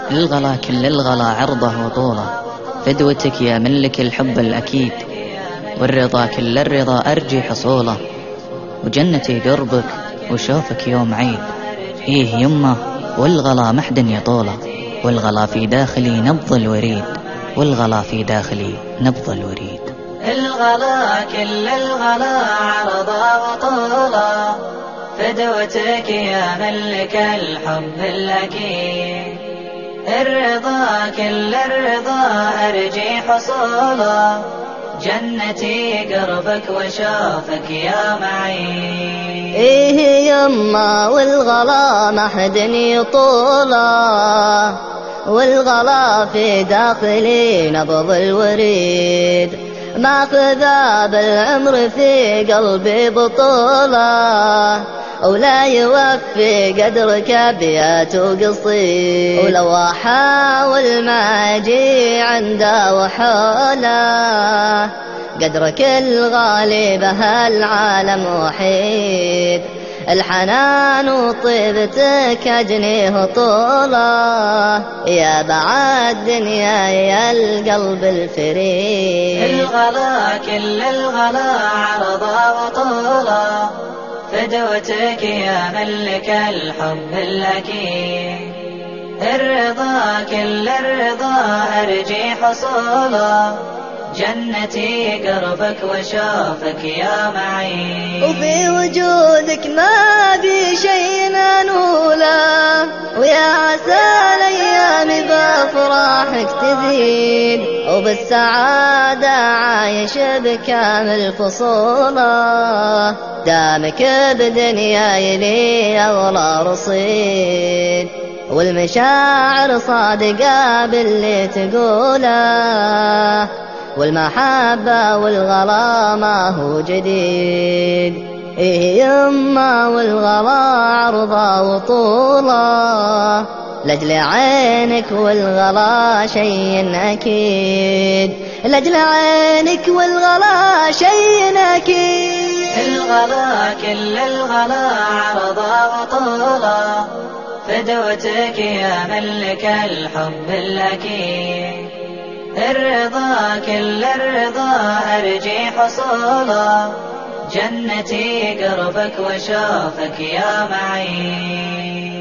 الغلا كل الغلا عرضه وطوله، فدوتك يا ملك الحب الأكيد، والرضا كل الرضا أرجي حصوله، وجنتي قربك وشوفك يوم عيد. إيه يمه والغلا محد يطوله، والغلا في داخلي نبض الوريد، والغلا في داخلي نبض الوريد. الغلا كل الغلا عرضه وطوله، فدوتك يا ملك الحب الأكيد، الرضا كل الرضا أرجي حصوله، جنتي قربك وشوفك يا معين. إيه يما والغلا محد يطوله، والغلا في داخلي نبض الوريد، ماخذا بالعمر في قلبي بطوله، ولا يوفي قدرك أبيات وقصيد، ولو أحاول ما أجي عنده وحوله، قدرك الغالي بهالعالم وحيد، الحنان وطيبتك أجنيه طوله، يا بعد دنيا يا القلب الفريد. الغلا كل الغلا عرضه وطوله، فدوتك يا ملك الحب الأكيد، الرضا كل الرضا أرجي حصوله، جنتي قربك وشوفك يا معين. وفي وجودك ما بي شيء ننوله، ويا عسى الأيام بأفراحك تزيد، وبالسعادة عايش بكامل فصوله، دامك بدنياي لي أغلى رصيد، والمشاعر صادقة باللي تقوله، والمحبة والغلا ما هو جديد. إيه يما والغلا عرضه وطوله، لأجل عينك والغلا شيء أكيد، لأجل عينك والغلا شيء أكيد. الغلا كل الغلا عرضه وطوله، فدوتك يا ملك الحب الأكيد، الرضا كل الرضا أرجي حصوله، جنتي قربك وشوفك يا معين.